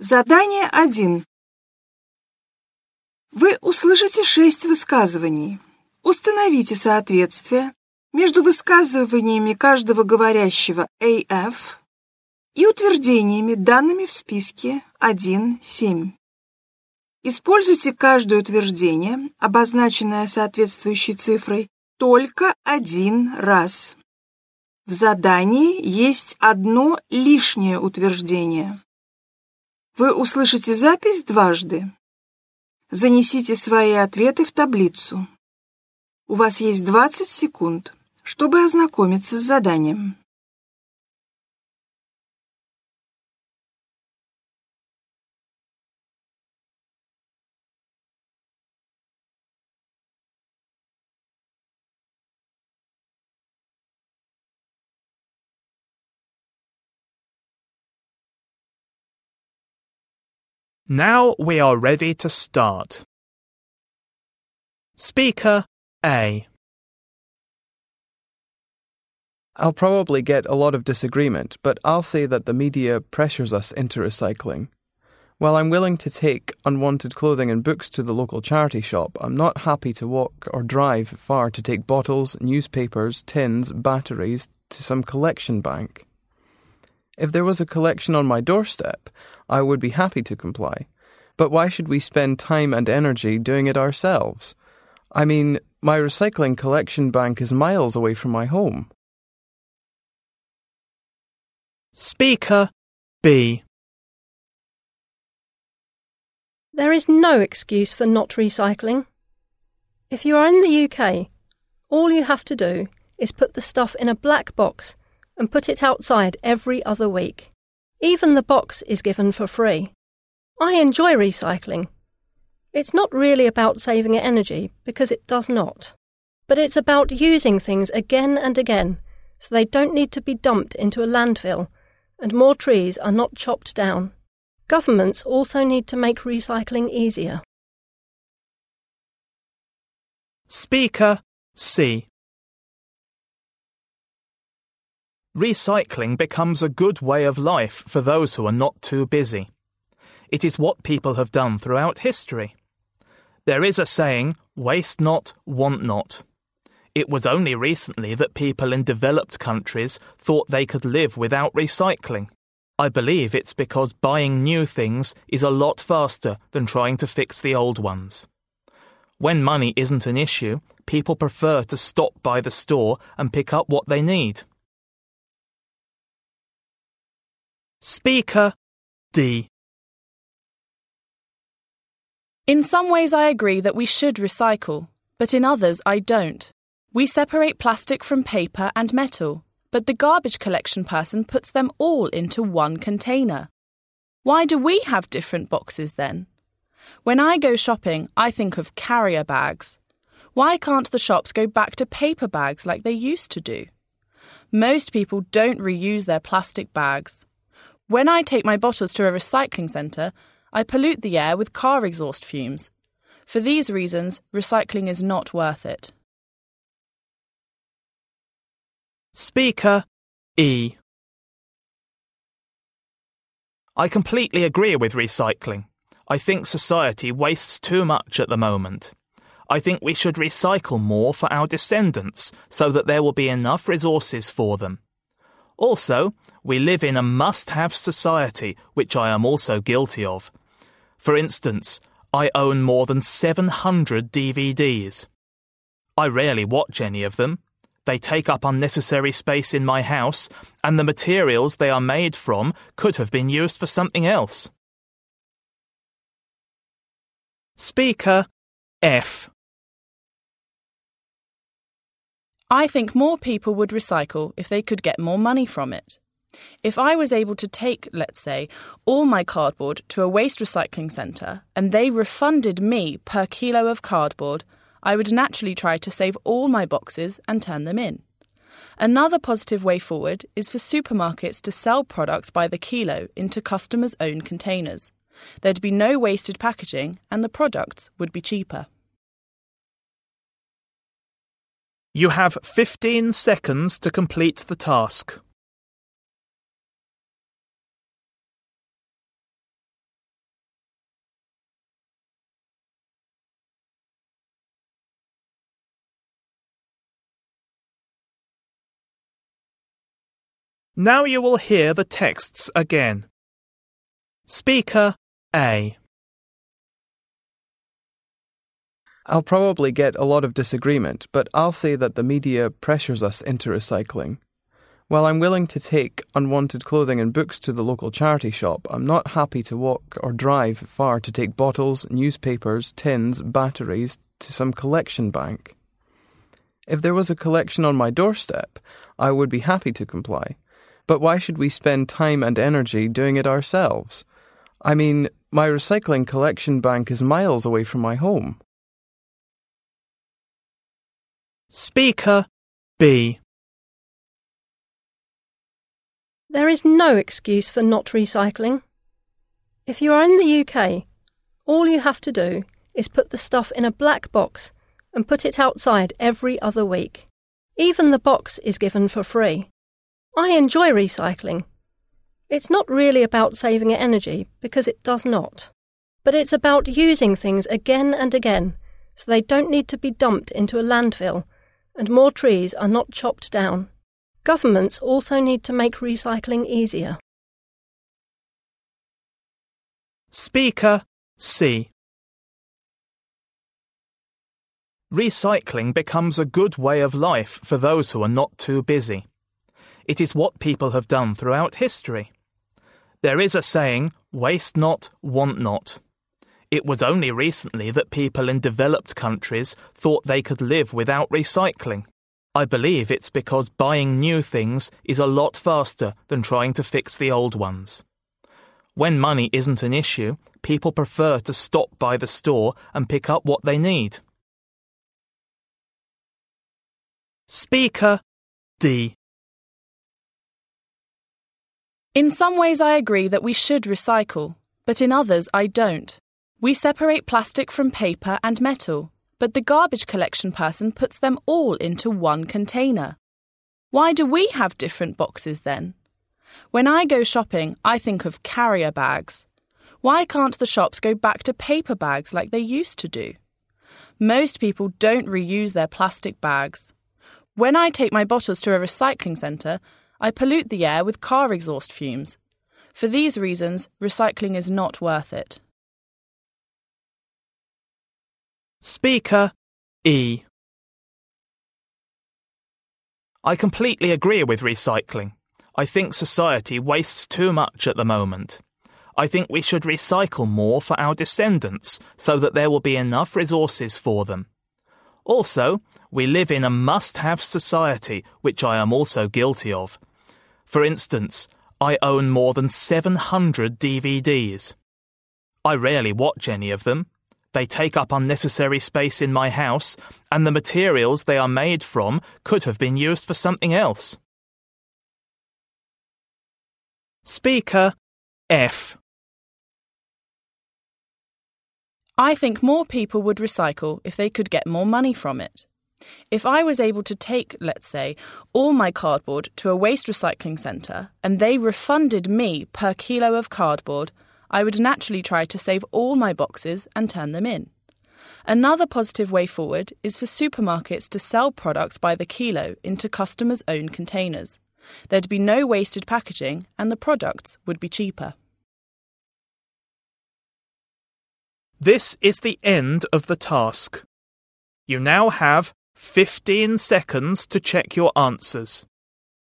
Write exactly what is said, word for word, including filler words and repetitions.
Задание один. Вы услышите шесть высказываний. Установите соответствие между высказываниями каждого говорящего эй эф и утверждениями, данными в списке один семь. Используйте каждое утверждение, обозначенное соответствующей цифрой, только один раз. В задании есть одно лишнее утверждение. Вы услышите запись дважды. Занесите свои ответы в таблицу. У вас есть двадцать секунд, чтобы ознакомиться с заданием. Now we are ready to start. Speaker A. I'll probably get a lot of disagreement, but I'll say that the media pressures us into recycling. While I'm willing to take unwanted clothing and books to the local charity shop, I'm not happy to walk or drive far to take bottles, newspapers, tins, batteries to some collection bank. If there was a collection on my doorstep, I would be happy to comply. But why should we spend time and energy doing it ourselves? I mean, my recycling collection bank is miles away from my home. Speaker B. There is no excuse for not recycling. If you are in the U K, all you have to do is put the stuff in a black box and put it outside every other week. Even the box is given for free. I enjoy recycling. It's not really about saving energy, because it does not. But it's about using things again and again, so they don't need to be dumped into a landfill, and more trees are not chopped down. Governments also need to make recycling easier. Speaker C. Recycling becomes a good way of life for those who are not too busy. It is what people have done throughout history. There is a saying, waste not, want not. It was only recently that people in developed countries thought they could live without recycling. I believe it's because buying new things is a lot faster than trying to fix the old ones. When money isn't an issue, people prefer to stop by the store and pick up what they need. Speaker D. In some ways I agree that we should recycle, but in others I don't. We separate plastic from paper and metal, but the garbage collection person puts them all into one container. Why do we have different boxes then? When I go shopping, I think of carrier bags. Why can't the shops go back to paper bags like they used to do? Most people don't reuse their plastic bags. When I take my bottles to a recycling centre, I pollute the air with car exhaust fumes. For these reasons, recycling is not worth it. Speaker E. I completely agree with recycling. I think society wastes too much at the moment. I think we should recycle more for our descendants so that there will be enough resources for them. Also, we live in a must-have society, which I am also guilty of. For instance, I own more than seven hundred D V Ds. I rarely watch any of them. They take up unnecessary space in my house, and the materials they are made from could have been used for something else. Speaker F. I think more people would recycle if they could get more money from it. If I was able to take, let's say, all my cardboard to a waste recycling centre and they refunded me per kilo of cardboard, I would naturally try to save all my boxes and turn them in. Another positive way forward is for supermarkets to sell products by the kilo into customers' own containers. There'd be no wasted packaging and the products would be cheaper. You have fifteen seconds to complete the task. Now you will hear the texts again. Speaker A. I'll probably get a lot of disagreement, but I'll say that the media pressures us into recycling. While I'm willing to take unwanted clothing and books to the local charity shop, I'm not happy to walk or drive far to take bottles, newspapers, tins, batteries to some collection bank. If there was a collection on my doorstep, I would be happy to comply. But why should we spend time and energy doing it ourselves? I mean, my recycling collection bank is miles away from my home. Speaker B. There is no excuse for not recycling. If you are in the U K, all you have to do is put the stuff in a black box and put it outside every other week. Even the box is given for free. I enjoy recycling. It's not really about saving energy, because it does not. But it's about using things again and again, so they don't need to be dumped into a landfill, and more trees are not chopped down. Governments also need to make recycling easier. Speaker C. Recycling becomes a good way of life for those who are not too busy. It is what people have done throughout history. There is a saying, waste not, want not. It was only recently that people in developed countries thought they could live without recycling. I believe it's because buying new things is a lot faster than trying to fix the old ones. When money isn't an issue, people prefer to stop by the store and pick up what they need. Speaker D. In some ways I agree that we should recycle, but in others I don't. We separate plastic from paper and metal, but the garbage collection person puts them all into one container. Why do we have different boxes then? When I go shopping, I think of carrier bags. Why can't the shops go back to paper bags like they used to do? Most people don't reuse their plastic bags. When I take my bottles to a recycling centre, I pollute the air with car exhaust fumes. For these reasons, recycling is not worth it. Speaker E. I completely agree with recycling. I think society wastes too much at the moment. I think we should recycle more for our descendants so that there will be enough resources for them. Also, we live in a must-have society, which I am also guilty of. For instance, I own more than seven hundred D V Ds. I rarely watch any of them. They take up unnecessary space in my house, and the materials they are made from could have been used for something else. Speaker F. I think more people would recycle if they could get more money from it. If I was able to take, let's say, all my cardboard to a waste recycling centre and they refunded me per kilo of cardboard, I would naturally try to save all my boxes and turn them in. Another positive way forward is for supermarkets to sell products by the kilo into customers' own containers. There'd be no wasted packaging and the products would be cheaper. This is the end of the task. You now have fifteen seconds to check your answers.